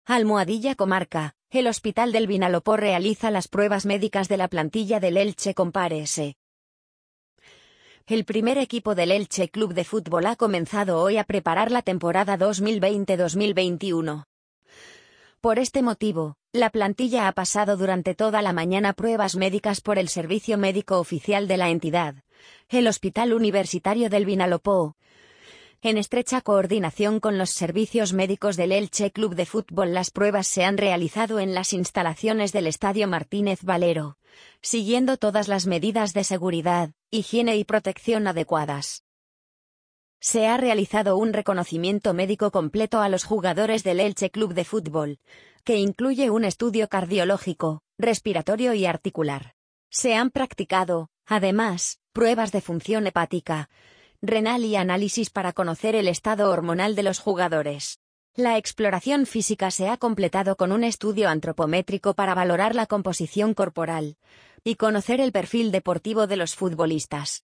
Almohadilla Comarca. El Hospital del Vinalopó realiza las pruebas médicas de la plantilla del Elche Compare-se. El primer equipo del Elche Club de Fútbol ha comenzado hoy a preparar la temporada 2020-2021. Por este motivo, la plantilla ha pasado durante toda la mañana pruebas médicas por el servicio médico oficial de la entidad, el Hospital Universitario del Vinalopó, en estrecha coordinación con los servicios médicos del Elche Club de Fútbol. Las pruebas se han realizado en las instalaciones del Estadio Martínez Valero, siguiendo todas las medidas de seguridad, higiene y protección adecuadas. Se ha realizado un reconocimiento médico completo a los jugadores del Elche Club de Fútbol, que incluye un estudio cardiológico, respiratorio y articular. Se han practicado, además, pruebas de función hepática, renal y análisis para conocer el estado hormonal de los jugadores. La exploración física se ha completado con un estudio antropométrico para valorar la composición corporal y conocer el perfil deportivo de los futbolistas.